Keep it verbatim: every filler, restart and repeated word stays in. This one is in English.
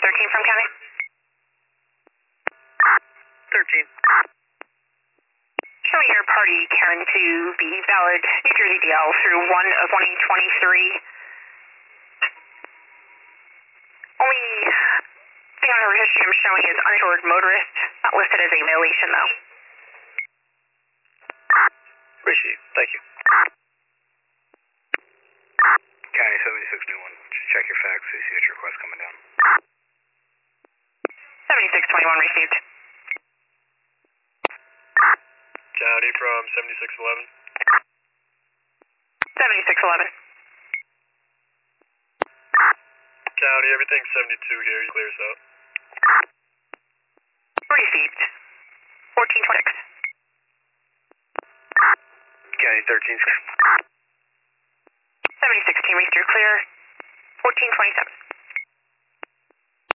thirteen from county. thirteen. Showing your party Karen to be valid New Jersey D L through one of twenty twenty-three. Only thing on her history I'm showing is uninsured motorist, not listed as a violation though. Appreciate it. Thank you. County seventy-six twenty-one. Just check your fax so you see your request coming down. seventy-six twenty-one received. County from seventy-six eleven. seventy-six eleven. County, everything seventy-two here. You clear us out. Received. fourteen twenty-six. County thirteen. seventy-six team, you're clear. fourteen twenty-seven.